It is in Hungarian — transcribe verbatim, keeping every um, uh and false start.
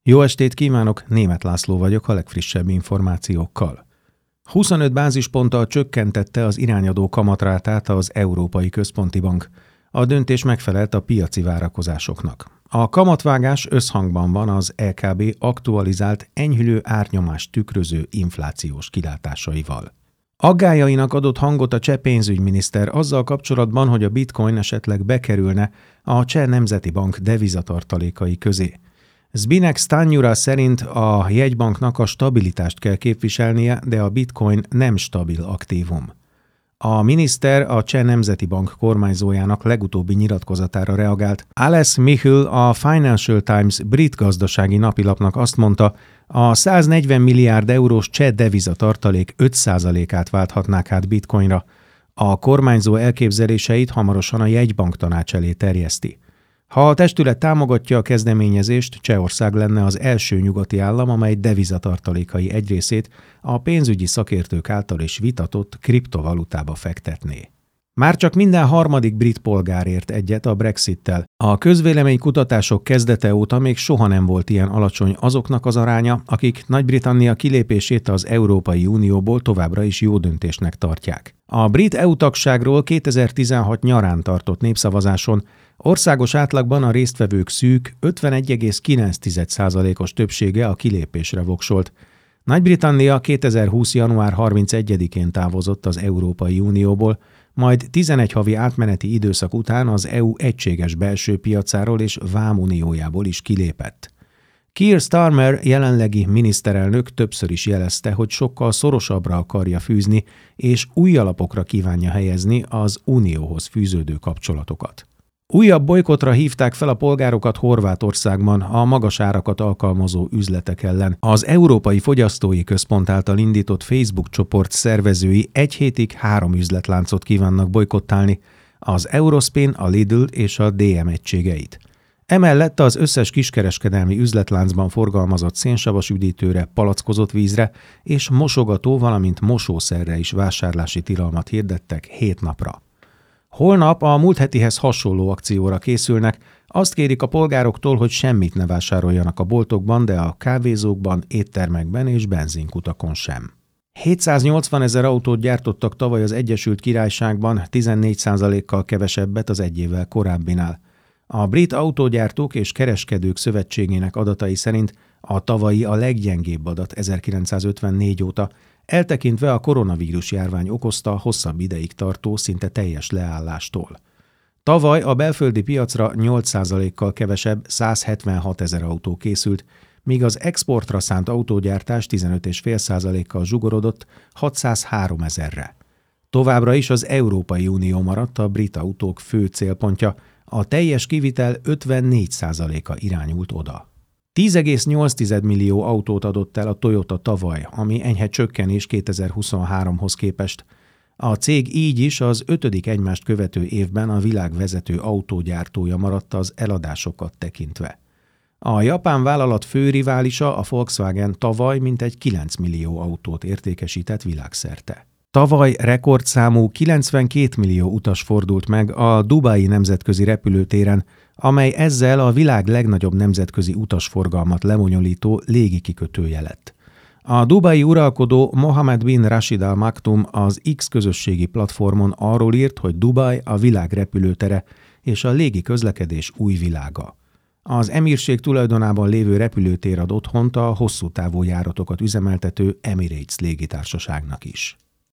Jó estét kívánok, Németh László vagyok a legfrissebb információkkal. huszonöt bázisponttal csökkentette az irányadó kamatrátát az Európai Központi Bank. A döntés megfelelt a piaci várakozásoknak. A kamatvágás összhangban van az é ká bé aktualizált, enyhülő árnyomást tükröző inflációs kilátásaival. Aggályainak adott hangot a cseh pénzügyminiszter azzal kapcsolatban, hogy a bitcoin esetleg bekerülne a Cseh Nemzeti Bank devizatartalékai közé. Zbigniew Stanjura szerint a jegybanknak a stabilitást kell képviselnie, de a bitcoin nem stabil aktívum. A miniszter a Cseh Nemzeti Bank kormányzójának legutóbbi nyilatkozatára reagált. Alice Michel, a Financial Times brit gazdasági napilapnak azt mondta, a száznegyven milliárd eurós cseh devizatartalék öt százalékát válthatnák át bitcoinra. A kormányzó elképzeléseit hamarosan a jegybank tanács elé terjeszti. Ha a testület támogatja a kezdeményezést, Csehország lenne az első nyugati állam, amely devizatartalékai egy részét a pénzügyi szakértők által is vitatott kriptovalutába fektetné. Már csak minden harmadik brit polgár ért egyet a Brexittel. A közvéleménykutatások kezdete óta még soha nem volt ilyen alacsony azoknak az aránya, akik Nagy-Britannia kilépését az Európai Unióból továbbra is jó döntésnek tartják. A brit é u-tagságról kétezer-tizenhat nyarán tartott népszavazáson országos átlagban a résztvevők szűk ötvenegy egész kilenc százalékos többsége a kilépésre voksolt. Nagy-Britannia kétezer-húsz január harmincegyedikén távozott az Európai Unióból, majd tizenegy havi átmeneti időszak után az é u egységes belső piacáról és vámuniójából is kilépett. Keir Starmer jelenlegi miniszterelnök többször is jelezte, hogy sokkal szorosabbra akarja fűzni és új alapokra kívánja helyezni az unióhoz fűződő kapcsolatokat. Újabb bojkottra hívták fel a polgárokat Horvátországban a magas árakat alkalmazó üzletek ellen. Az Európai Fogyasztói Központ által indított Facebook csoport szervezői egy hétig három üzletláncot kívánnak bojkottálni, az Eurospin, a Lidl és a dé em egységeit. Emellett az összes kiskereskedelmi üzletláncban forgalmazott szénsavas üdítőre, palackozott vízre és mosogató, valamint mosószerre is vásárlási tilalmat hirdettek hét napra. Holnap a múlt hetihez hasonló akcióra készülnek, azt kérik a polgároktól, hogy semmit ne vásároljanak a boltokban, de a kávézókban, éttermekben és benzinkutakon sem. hétszáznyolcvanezer autót gyártottak tavaly az Egyesült Királyságban, tizennégy százalékkal kevesebbet az egy évvel korábbinál. A Brit Autógyártók és Kereskedők Szövetségének adatai szerint a tavalyi a leggyengébb adat ezerkilencszázötvennégy óta, eltekintve a koronavírus járvány okozta hosszabb ideig tartó, szinte teljes leállástól. Tavaly a belföldi piacra nyolc százalékkal kevesebb százhetvenhat ezer autó készült, míg az exportra szánt autógyártás tizenöt egész öt százalékkal zsugorodott hatszázhárom ezerre. Továbbra is az Európai Unió maradt a brit autók fő célpontja, a teljes kivitel ötvennégy százaléka irányult oda. tíz egész nyolc millió autót adott el a Toyota tavaly, ami enyhe csökkenés kétezer-huszonháromhoz képest. A cég így is az ötödik egymást követő évben a világ vezető autógyártója maradt az eladásokat tekintve. A japán vállalat fő riválisa, a Volkswagen tavaly mintegy kilenc millió autót értékesített világszerte. Tavaly rekordszámú kilencvenkét millió utas fordult meg a Dubai nemzetközi repülőtéren, amely ezzel a világ legnagyobb nemzetközi utasforgalmat lebonyolító légikikötője lett. A dubai uralkodó Mohammed bin Rashid Al Maktoum az X közösségi platformon arról írt, hogy Dubaj a világ repülőtere és a légi közlekedés új világa. Az emírség tulajdonában lévő repülőtér ad otthont a hosszú távú járatokat üzemeltető Emirates légitársaságnak is.